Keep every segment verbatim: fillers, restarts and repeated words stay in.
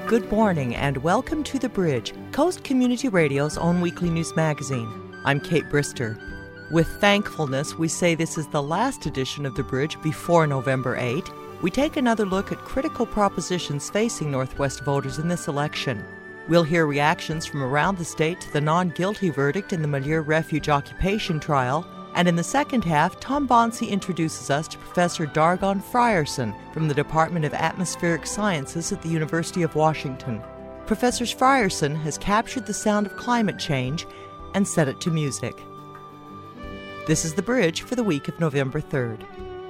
Good morning and welcome to The Bridge, Coast Community Radio's own weekly news magazine. I'm Kate Brister. With thankfulness, we say this is the last edition of The Bridge before November eighth. We take another look at critical propositions facing Northwest voters in this election. We'll hear reactions from around the state to the non-guilty verdict in the Malheur Refuge occupation trial. And in the second half, Tom Bonsi introduces us to Professor Dargon Frierson from the Department of Atmospheric Sciences at the University of Washington. Professor Frierson has captured the sound of climate change and set it to music. This is The Bridge for the week of November third.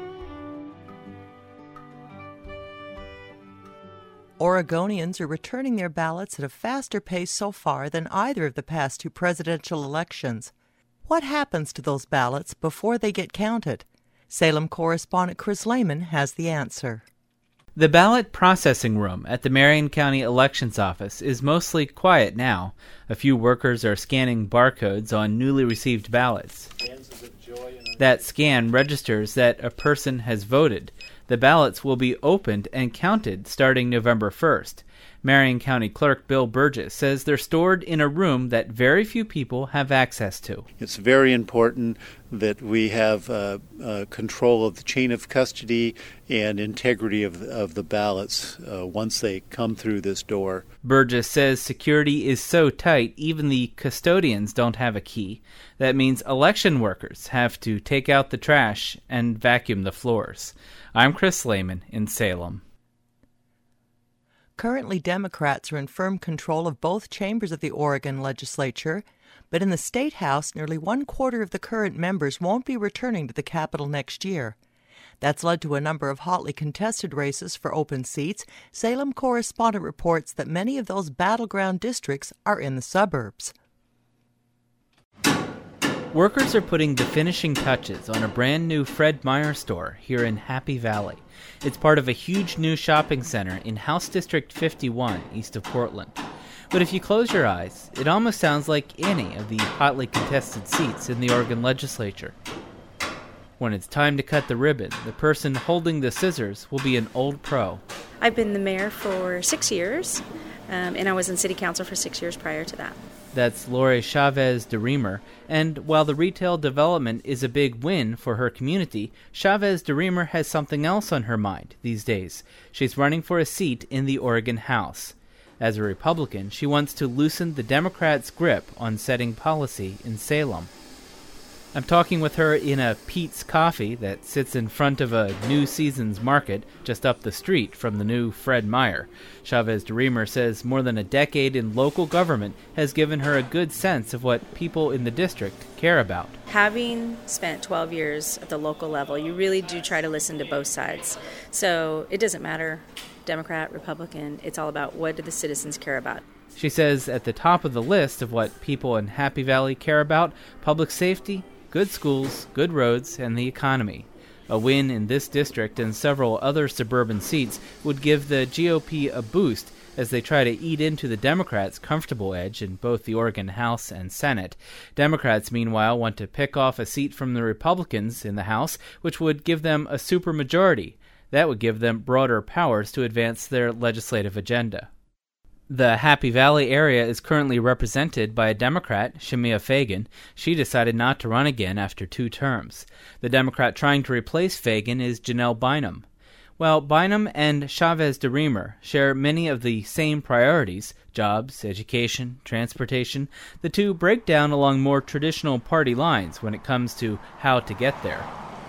Oregonians are returning their ballots at a faster pace so far than either of the past two presidential elections. What happens to those ballots before they get counted? Salem correspondent Chris Lehman has the answer. The ballot processing room at the Marion County Elections Office is mostly quiet now. A few workers are scanning barcodes on newly received ballots. That scan registers that a person has voted. The ballots will be opened and counted starting November first. Marion County Clerk Bill Burgess says they're stored in a room that very few people have access to. It's very important that we have uh, uh, control of the chain of custody and integrity of, of the ballots uh, once they come through this door. Burgess says security is so tight even the custodians don't have a key. That means election workers have to take out the trash and vacuum the floors. I'm Chris Lehman in Salem. Currently, Democrats are in firm control of both chambers of the Oregon legislature, but in the State House, nearly one quarter of the current members won't be returning to the Capitol next year. That's led to a number of hotly contested races for open seats. Salem correspondent reports that many of those battleground districts are in the suburbs. Workers are putting the finishing touches on a brand new Fred Meyer store here in Happy Valley. It's part of a huge new shopping center in House District fifty-one, east of Portland. But if you close your eyes, it almost sounds like any of the hotly contested seats in the Oregon legislature. When it's time to cut the ribbon, the person holding the scissors will be an old pro. I've been the mayor for six years, um, and I was in city council for six years prior to that. That's Lori Chavez de Reamer, and while the retail development is a big win for her community, Chavez de Reamer has something else on her mind these days. She's running for a seat in the Oregon House. As a Republican, she wants to loosen the Democrats' grip on setting policy in Salem. I'm talking with her in a Pete's Coffee that sits in front of a New Seasons market just up the street from the new Fred Meyer. Chavez de Reamer says more than a decade in local government has given her a good sense of what people in the district care about. Having spent twelve years at the local level, you really do try to listen to both sides. So it doesn't matter, Democrat, Republican, it's all about what do the citizens care about. She says at the top of the list of what people in Happy Valley care about, public safety, good schools, good roads, and the economy. A win in this district and several other suburban seats would give the G O P a boost as they try to eat into the Democrats' comfortable edge in both the Oregon House and Senate. Democrats, meanwhile, want to pick off a seat from the Republicans in the House, which would give them a supermajority. That would give them broader powers to advance their legislative agenda. The Happy Valley area is currently represented by a Democrat, Shemia Fagan. She decided not to run again after two terms. The Democrat trying to replace Fagan is Janelle Bynum. While Bynum and Chavez de Reamer share many of the same priorities, jobs, education, transportation, the two break down along more traditional party lines when it comes to how to get there.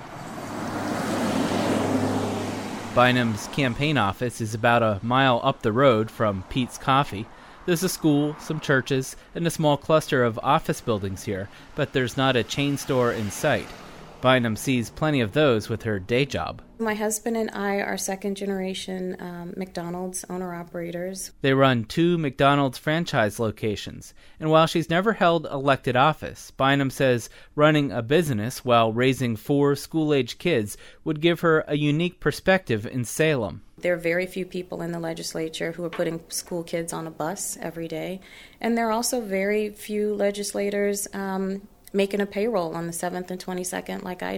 Bynum's campaign office is about a mile up the road from Pete's Coffee. There's a school, some churches, and a small cluster of office buildings here, but there's not a chain store in sight. Bynum sees plenty of those with her day job. My husband and I are second-generation um, McDonald's owner-operators. They run two McDonald's franchise locations, and while she's never held elected office, Bynum says running a business while raising four school-age kids would give her a unique perspective in Salem. There are very few people in the legislature who are putting school kids on a bus every day, and there are also very few legislators um, making a payroll on the seventh and twenty-second like I do.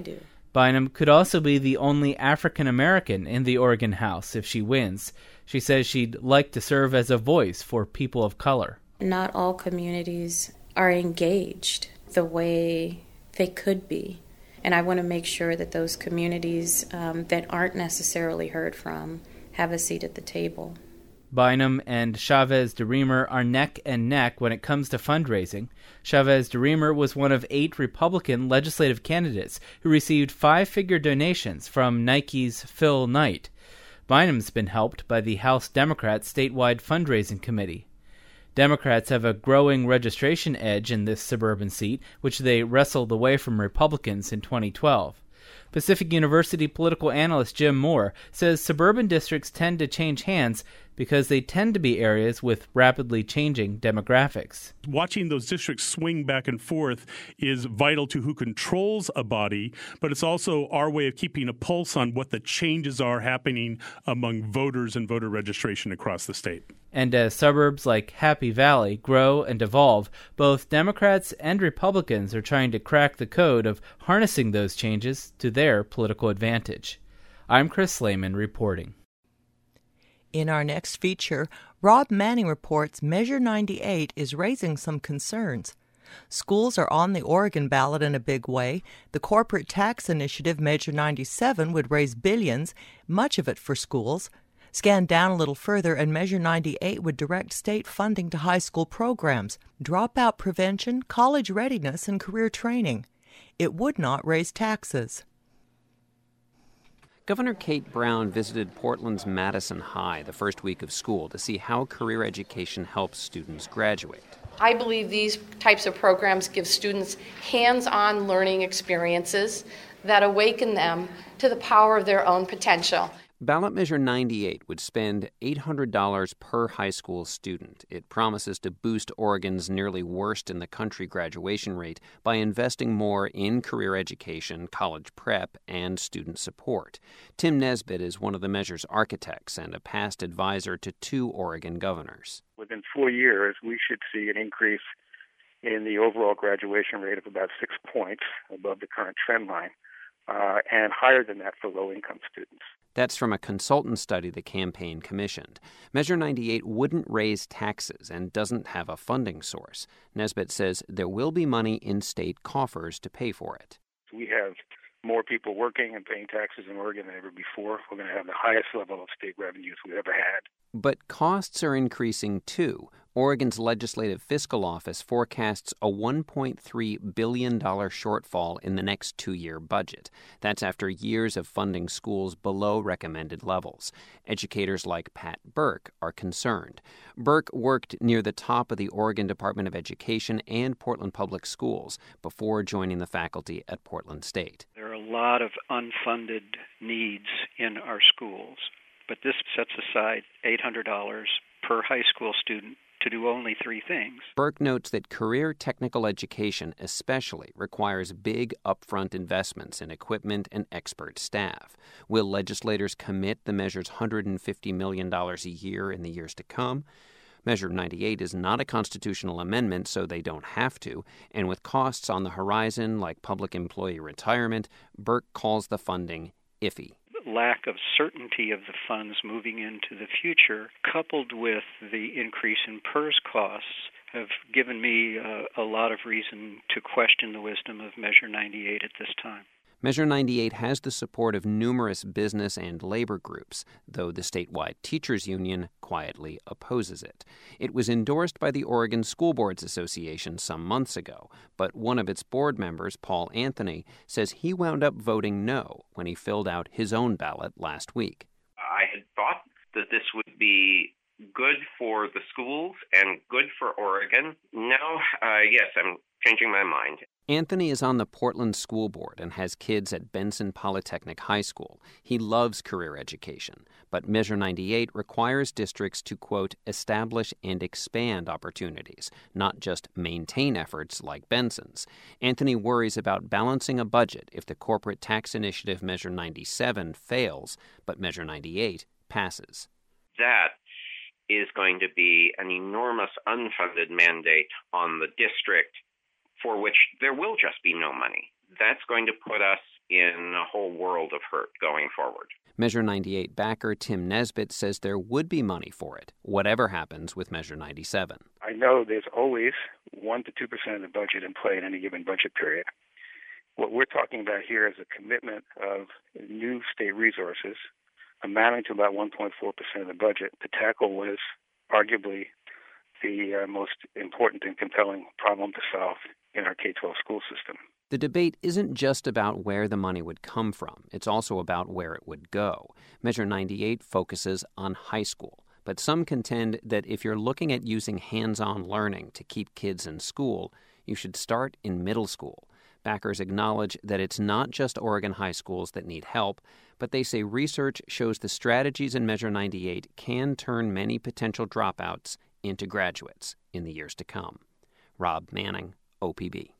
Bynum could also be the only African American in the Oregon House if she wins. She says she'd like to serve as a voice for people of color. Not all communities are engaged the way they could be. And I want to make sure that those communities um, that aren't necessarily heard from have a seat at the table. Bynum and Chavez DeRemer are neck and neck when it comes to fundraising. Chavez DeRemer was one of eight Republican legislative candidates who received five-figure donations from Nike's Phil Knight. Bynum's been helped by the House Democrats' statewide fundraising committee. Democrats have a growing registration edge in this suburban seat, which they wrestled away from Republicans in twenty twelve. Pacific University political analyst Jim Moore says suburban districts tend to change hands because they tend to be areas with rapidly changing demographics. Watching those districts swing back and forth is vital to who controls a body, but it's also our way of keeping a pulse on what the changes are happening among voters and voter registration across the state. And as suburbs like Happy Valley grow and evolve, both Democrats and Republicans are trying to crack the code of harnessing those changes to their political advantage. I'm Chris Slayman reporting. In our next feature, Rob Manning reports Measure ninety-eight is raising some concerns. Schools are on the Oregon ballot in a big way. The corporate tax initiative, Measure ninety-seven, would raise billions, much of it for schools. Scan down a little further, and Measure ninety-eight would direct state funding to high school programs, dropout prevention, college readiness, and career training. It would not raise taxes. Governor Kate Brown visited Portland's Madison High the first week of school to see how career education helps students graduate. I believe these types of programs give students hands-on learning experiences that awaken them to the power of their own potential. Ballot Measure ninety-eight would spend eight hundred dollars per high school student. It promises to boost Oregon's nearly worst-in-the-country graduation rate by investing more in career education, college prep, and student support. Tim Nesbitt is one of the measure's architects and a past advisor to two Oregon governors. Within four years, we should see an increase in the overall graduation rate of about six points above the current trend line, uh, and higher than that for low-income students. That's from a consultant study the campaign commissioned. Measure ninety-eight wouldn't raise taxes and doesn't have a funding source. Nesbitt says there will be money in state coffers to pay for it. We have more people working and paying taxes in Oregon than ever before. We're going to have the highest level of state revenues we've ever had. But costs are increasing too. Oregon's Legislative Fiscal Office forecasts a one point three billion dollars shortfall in the next two-year budget. That's after years of funding schools below recommended levels. Educators like Pat Burke are concerned. Burke worked near the top of the Oregon Department of Education and Portland Public Schools before joining the faculty at Portland State. There are a lot of unfunded needs in our schools, but this sets aside eight hundred dollars per high school student to do only three things. Burke notes that career technical education especially requires big upfront investments in equipment and expert staff. Will legislators commit the measure's one hundred fifty million dollars a year in the years to come? Measure ninety-eight is not a constitutional amendment, so they don't have to, and with costs on the horizon like public employee retirement, Burke calls the funding iffy. Lack of certainty of the funds moving into the future, coupled with the increase in P E R S costs, have given me uh, a lot of reason to question the wisdom of Measure ninety-eight at this time. Measure ninety-eight has the support of numerous business and labor groups, though the statewide teachers union quietly opposes it. It was endorsed by the Oregon School Boards Association some months ago, but one of its board members, Paul Anthony, says he wound up voting no when he filled out his own ballot last week. I had thought that this would be good for the schools and good for Oregon. Now, uh, yes, I'm changing my mind. Anthony is on the Portland School Board and has kids at Benson Polytechnic High School. He loves career education, but Measure ninety-eight requires districts to, quote, establish and expand opportunities, not just maintain efforts like Benson's. Anthony worries about balancing a budget if the corporate tax initiative Measure ninety-seven fails, but Measure ninety-eight passes. That is going to be an enormous unfunded mandate on the district for which there will just be no money. That's going to put us in a whole world of hurt going forward. Measure ninety-eight backer Tim Nesbitt says there would be money for it, whatever happens with Measure ninety-seven. I know there's always one to two percent of the budget in play in any given budget period. What we're talking about here is a commitment of new state resources amounting to about one point four percent of the budget to tackle what is arguably the uh, most important and compelling problem to solve in our K twelve school system. The debate isn't just about where the money would come from. It's also about where it would go. Measure ninety-eight focuses on high school, but some contend that if you're looking at using hands-on learning to keep kids in school, you should start in middle school. Backers acknowledge that it's not just Oregon high schools that need help, but they say research shows the strategies in Measure ninety-eight can turn many potential dropouts into graduates in the years to come. Rob Manning, O P B.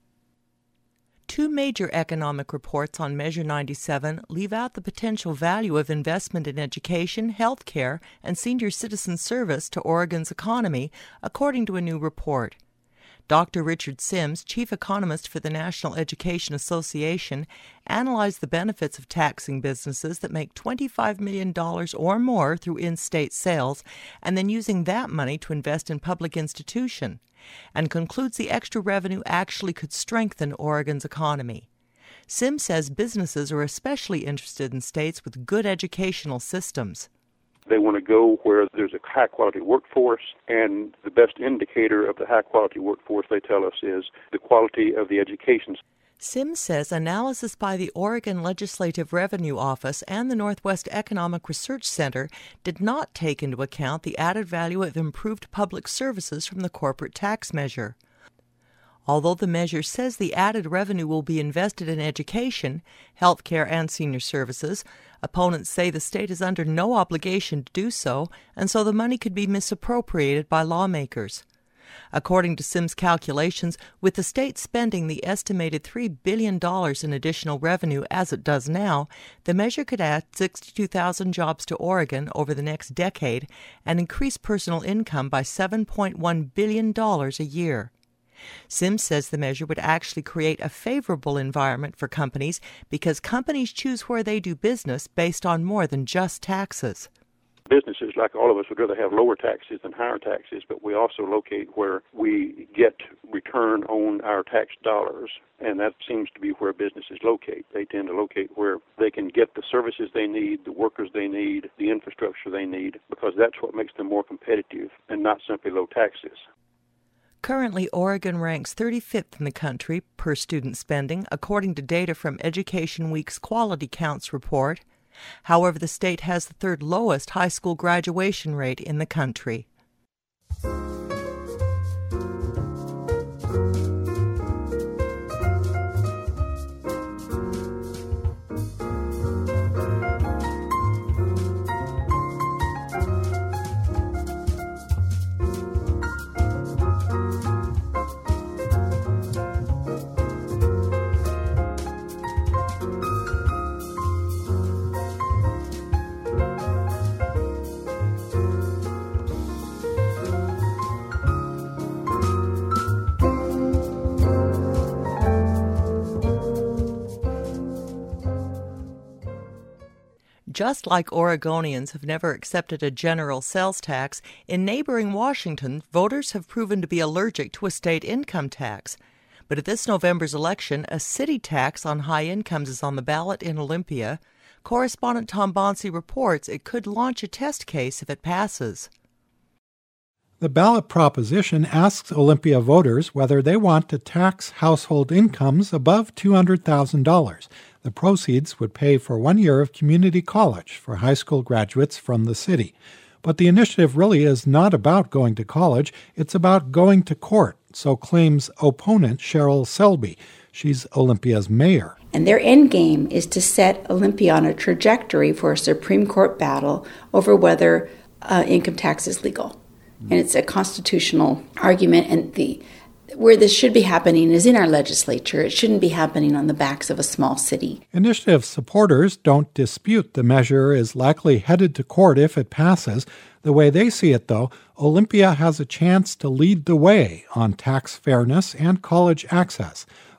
Two major economic reports on Measure ninety-seven leave out the potential value of investment in education, health care, and senior citizen service to Oregon's economy, according to a new report. Doctor Richard Sims, chief economist for the National Education Association, analyzed the benefits of taxing businesses that make twenty-five million dollars or more through in-state sales and then using that money to invest in public institution, and concludes the extra revenue actually could strengthen Oregon's economy. Sims says businesses are especially interested in states with good educational systems. They want to go where there's a high-quality workforce, and the best indicator of the high-quality workforce, they tell us, is the quality of the education. Sims says analysis by the Oregon Legislative Revenue Office and the Northwest Economic Research Center did not take into account the added value of improved public services from the corporate tax measure. Although the measure says the added revenue will be invested in education, health care, and senior services, opponents say the state is under no obligation to do so, and so the money could be misappropriated by lawmakers. According to Sims' calculations, with the state spending the estimated three billion dollars in additional revenue as it does now, the measure could add sixty-two thousand jobs to Oregon over the next decade and increase personal income by seven point one billion dollars a year. Sims says the measure would actually create a favorable environment for companies because companies choose where they do business based on more than just taxes. Businesses, like all of us, would rather have lower taxes than higher taxes, but we also locate where we get return on our tax dollars, and that seems to be where businesses locate. They tend to locate where they can get the services they need, the workers they need, the infrastructure they need, because that's what makes them more competitive and not simply low taxes. Currently, Oregon ranks thirty-fifth in the country per student spending, according to data from Education Week's Quality Counts report. However, the state has the third lowest high school graduation rate in the country. Just like Oregonians have never accepted a general sales tax, in neighboring Washington, voters have proven to be allergic to a state income tax. But at this November's election, a city tax on high incomes is on the ballot in Olympia. Correspondent Tom Bonsi reports it could launch a test case if it passes. The ballot proposition asks Olympia voters whether they want to tax household incomes above two hundred thousand dollars. The proceeds would pay for one year of community college for high school graduates from the city. But the initiative really is not about going to college, it's about going to court, so claims opponent Cheryl Selby. She's Olympia's mayor. And their end game is to set Olympia on a trajectory for a Supreme Court battle over whether uh, income tax is legal. And it's a constitutional argument, and the where this should be happening is in our legislature. It shouldn't be happening on the backs of a small city. Initiative supporters don't dispute the measure is likely headed to court if it passes. The way they see it, though, Olympia has a chance to lead the way on tax fairness and college access.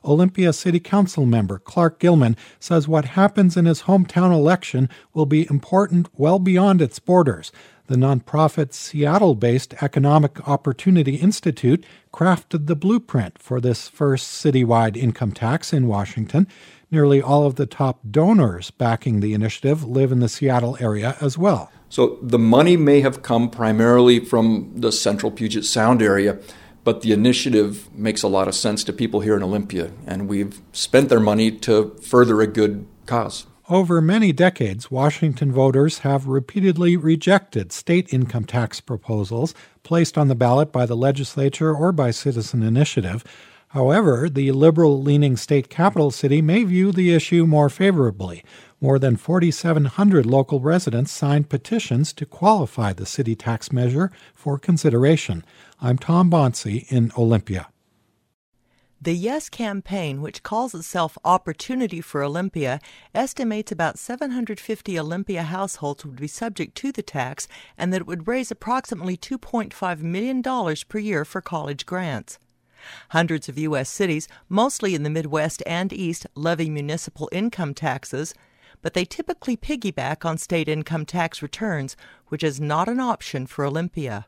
Olympia City Council member Clark Gilman says what happens in his hometown election will be important well beyond its borders. The nonprofit Seattle-based Economic Opportunity Institute crafted the blueprint for this first citywide income tax in Washington. Nearly all of the top donors backing the initiative live in the Seattle area as well. So the money may have come primarily from the central Puget Sound area, but the initiative makes a lot of sense to people here in Olympia, and we've spent their money to further a good cause. Over many decades, Washington voters have repeatedly rejected state income tax proposals placed on the ballot by the legislature or by citizen initiative. However, the liberal-leaning state capital city may view the issue more favorably. More than forty-seven hundred local residents signed petitions to qualify the city tax measure for consideration. I'm Tom Bonsi in Olympia. The Yes campaign, which calls itself Opportunity for Olympia, estimates about seven hundred fifty Olympia households would be subject to the tax and that it would raise approximately two point five million dollars per year for college grants. Hundreds of U S cities, mostly in the Midwest and East, levy municipal income taxes, but they typically piggyback on state income tax returns, which is not an option for Olympia.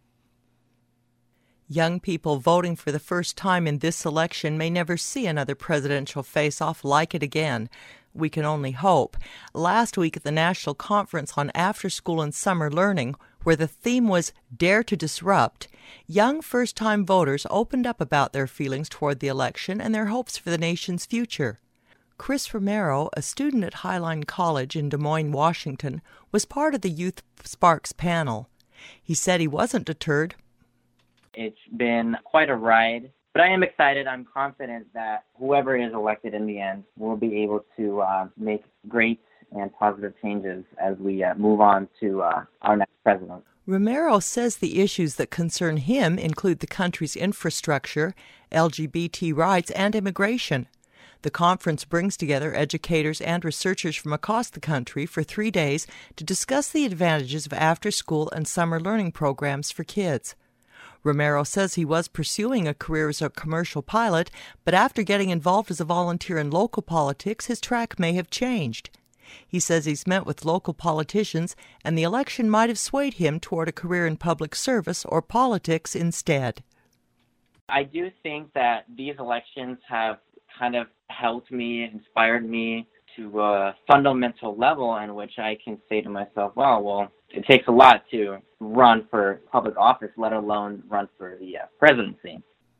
Young people voting for the first time in this election may never see another presidential face-off like it again. We can only hope. Last week at the National Conference on After-School and Summer Learning, where the theme was Dare to Disrupt, young first-time voters opened up about their feelings toward the election and their hopes for the nation's future. Chris Romero, a student at Highline College in Des Moines, Washington, was part of the Youth Sparks panel. He said he wasn't deterred. It's been quite a ride, but I am excited. I'm confident that whoever is elected in the end will be able to uh, make great and positive changes as we uh, move on to uh, our next president. Romero says the issues that concern him include the country's infrastructure, L G B T rights, and immigration. The conference brings together educators and researchers from across the country for three days to discuss the advantages of after-school and summer learning programs for kids. Romero says he was pursuing a career as a commercial pilot, but after getting involved as a volunteer in local politics, his track may have changed. He says he's met with local politicians, and the election might have swayed him toward a career in public service or politics instead. I do think that these elections have kind of helped me, inspired me to a fundamental level in which I can say to myself, well, well, it takes a lot to run for public office, let alone run for the uh, presidency.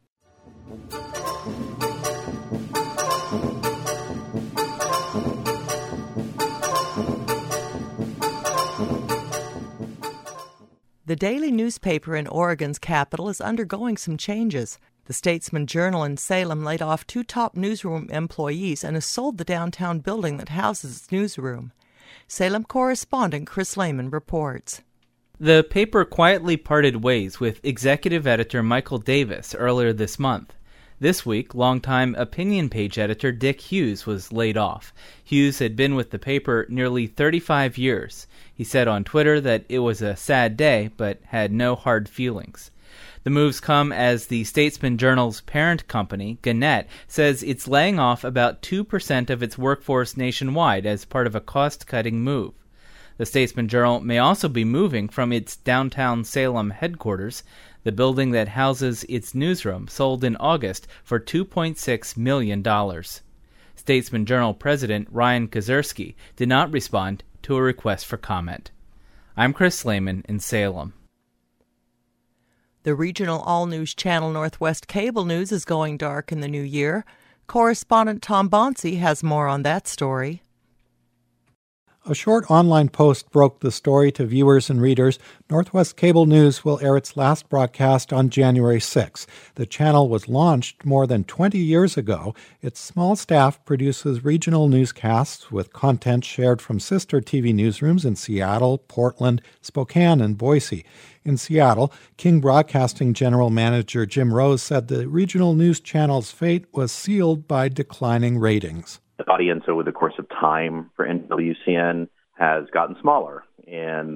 The daily newspaper in Oregon's capital is undergoing some changes. The Statesman Journal in Salem laid off two top newsroom employees and has sold the downtown building that houses its newsroom. Salem correspondent Chris Lehman reports. The paper quietly parted ways with executive editor Michael Davis earlier this month. This week, longtime opinion page editor Dick Hughes was laid off. Hughes had been with the paper nearly thirty-five years. He said on Twitter that it was a sad day, but had no hard feelings. The moves come as the Statesman Journal's parent company, Gannett, says it's laying off about two percent of its workforce nationwide as part of a cost-cutting move. The Statesman Journal may also be moving from its downtown Salem headquarters. The building that houses its newsroom sold in August for two point six million dollars. Statesman Journal President Ryan Kazurski did not respond to a request for comment. I'm Chris Lehman in Salem. The regional all-news channel Northwest Cable News is going dark in the new year. Correspondent Tom Bonsi has more on that story. A short online post broke the story to viewers and readers. Northwest Cable News will air its last broadcast on January sixth. The channel was launched more than twenty years ago. Its small staff produces regional newscasts with content shared from sister T V newsrooms in Seattle, Portland, Spokane, and Boise. In Seattle, King Broadcasting General Manager Jim Rose said the regional news channel's fate was sealed by declining ratings. The audience over the course of time for N W C N has gotten smaller. And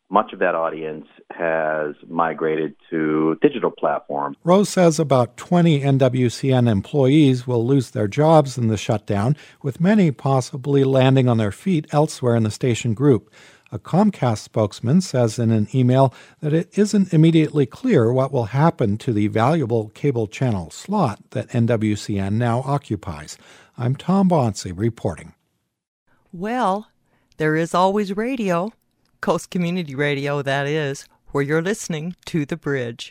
much of that audience has migrated to digital platforms. Rose says about twenty N W C N employees will lose their jobs in the shutdown, with many possibly landing on their feet elsewhere in the station group. A Comcast spokesman says in an email that it isn't immediately clear what will happen to the valuable cable channel slot that N W C N now occupies. I'm Tom Bonsey reporting. Well, there is always radio. Coast Community Radio, that is, where you're listening to The Bridge.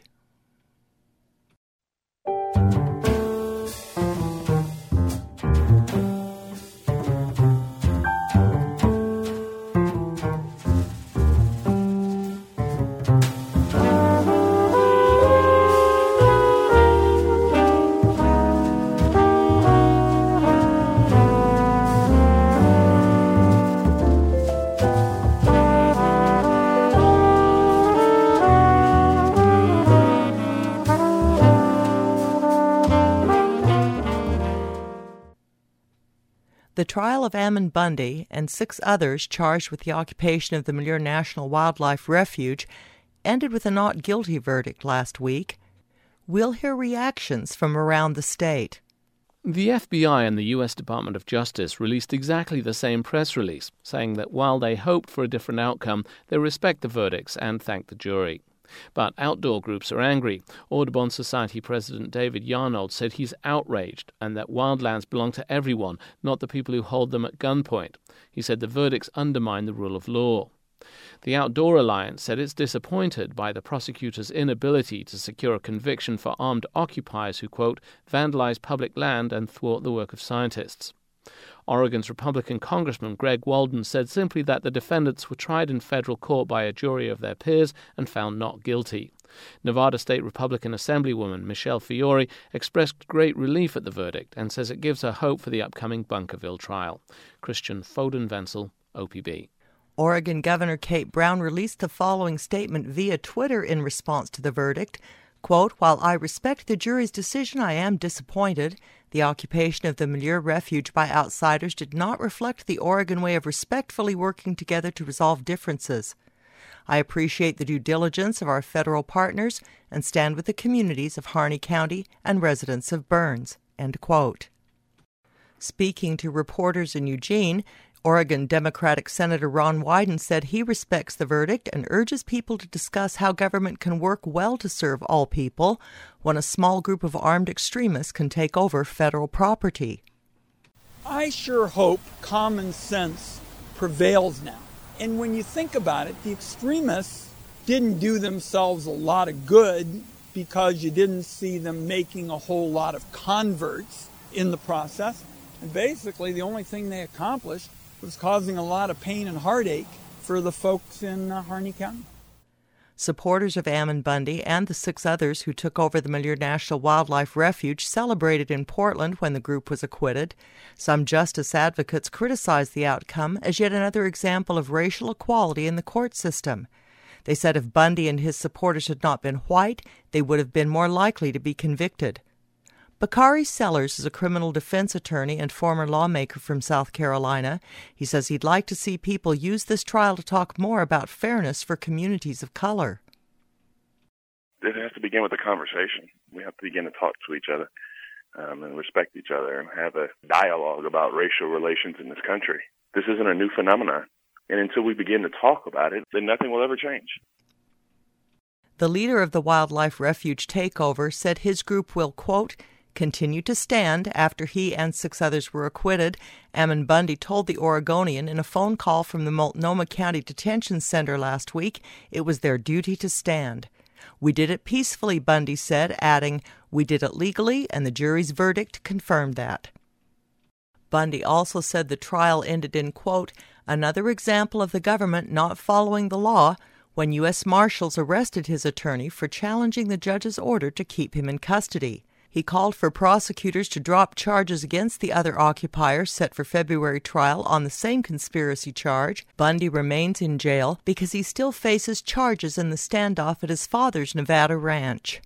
The trial of Ammon Bundy and six others charged with the occupation of the Malheur National Wildlife Refuge ended with a not guilty verdict last week. We'll hear reactions from around the state. The F B I and the U S Department of Justice released exactly the same press release, saying that while they hoped for a different outcome, they respect the verdicts and thank the jury. But outdoor groups are angry. Audubon Society President David Yarnold said he's outraged and that wildlands belong to everyone, not the people who hold them at gunpoint. He said the verdicts undermine the rule of law. The Outdoor Alliance said it's disappointed by the prosecutor's inability to secure a conviction for armed occupiers who, quote, vandalize public land and thwart the work of scientists. Oregon's Republican Congressman Greg Walden said simply that the defendants were tried in federal court by a jury of their peers and found not guilty. Nevada State Republican Assemblywoman Michelle Fiore expressed great relief at the verdict and says it gives her hope for the upcoming Bunkerville trial. Christian Foden-Wenzel, O P B. Oregon Governor Kate Brown released the following statement via Twitter in response to the verdict. Quote, while I respect the jury's decision, I am disappointed. The occupation of the Malheur Refuge by outsiders did not reflect the Oregon way of respectfully working together to resolve differences. I appreciate the due diligence of our federal partners and stand with the communities of Harney County and residents of Burns. End quote. Speaking to reporters in Eugene, Oregon Democratic Senator Ron Wyden said he respects the verdict and urges people to discuss how government can work well to serve all people when a small group of armed extremists can take over federal property. I sure hope common sense prevails now. And when you think about it, the extremists didn't do themselves a lot of good because you didn't see them making a whole lot of converts in the process. And basically, the only thing they accomplished was causing a lot of pain and heartache for the folks in uh, Harney County. Supporters of Ammon Bundy and the six others who took over the Malheur National Wildlife Refuge celebrated in Portland when the group was acquitted. Some justice advocates criticized the outcome as yet another example of racial equality in the court system. They said if Bundy and his supporters had not been white, they would have been more likely to be convicted. Bakari Sellers is a criminal defense attorney and former lawmaker from South Carolina. He says he'd like to see people use this trial to talk more about fairness for communities of color. It has to begin with a conversation. We have to begin to talk to each other um, and respect each other and have a dialogue about racial relations in this country. This isn't a new phenomenon, and until we begin to talk about it, then nothing will ever change. The leader of the Wildlife Refuge takeover said his group will, quote, continue to stand after he and six others were acquitted. Ammon Bundy told the Oregonian in a phone call from the Multnomah County Detention Center last week it was their duty to stand. We did it peacefully, Bundy said, adding, we did it legally, and the jury's verdict confirmed that. Bundy also said the trial ended in, quote, another example of the government not following the law when U S Marshals arrested his attorney for challenging the judge's order to keep him in custody. He called for prosecutors to drop charges against the other occupiers set for February trial on the same conspiracy charge. Bundy remains in jail because he still faces charges in the standoff at his father's Nevada ranch.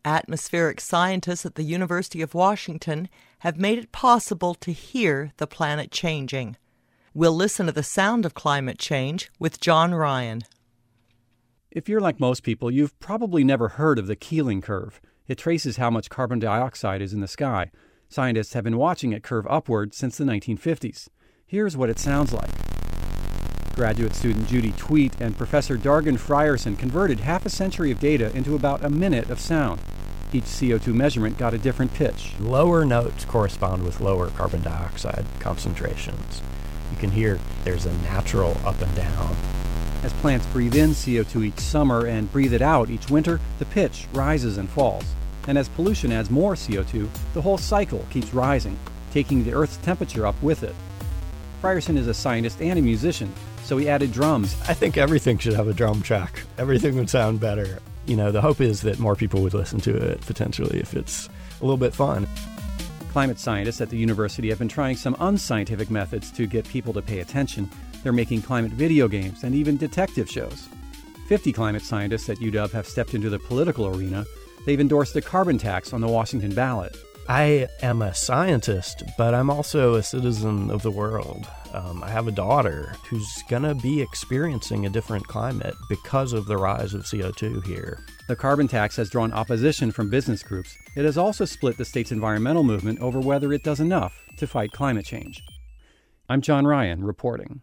Atmospheric scientists at the University of Washington have made it possible to hear the planet changing. We'll listen to the sound of climate change with John Ryan. If you're like most people, you've probably never heard of the Keeling curve. It traces how much carbon dioxide is in the sky. Scientists have been watching it curve upward since the nineteen fifties. Here's what it sounds like. Graduate student Judy Tweet and Professor Dargan Frierson converted half a century of data into about a minute of sound. Each C O two measurement got a different pitch. Lower notes correspond with lower carbon dioxide concentrations. You can hear there's a natural up and down. As plants breathe in C O two each summer and breathe it out each winter, the pitch rises and falls. And as pollution adds more C O two, the whole cycle keeps rising, taking the Earth's temperature up with it. Frierson is a scientist and a musician, so he added drums. I think everything should have a drum track. Everything would sound better. You know, the hope is that more people would listen to it, potentially, if it's a little bit fun. Climate scientists at the university have been trying some unscientific methods to get people to pay attention. They're making climate video games and even detective shows. Fifty climate scientists at U W have stepped into the political arena. They've endorsed a carbon tax on the Washington ballot. I am a scientist, but I'm also a citizen of the world. Um, I have a daughter who's going to be experiencing a different climate because of the rise of C O two here. The carbon tax has drawn opposition from business groups. It has also split the state's environmental movement over whether it does enough to fight climate change. I'm John Ryan reporting.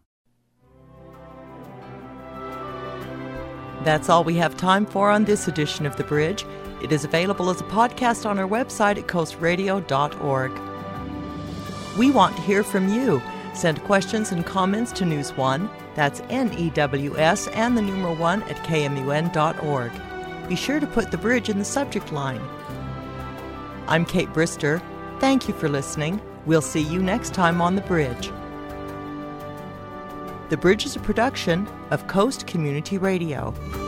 That's all we have time for on this edition of The Bridge. It is available as a podcast on our website at coast radio dot org. We want to hear from you. Send questions and comments to News One, that's N E W S, and the numeral one at K M U N dot org. Be sure to put The Bridge in the subject line. I'm Kate Brister. Thank you for listening. We'll see you next time on The Bridge. The Bridge is a production of Coast Community Radio.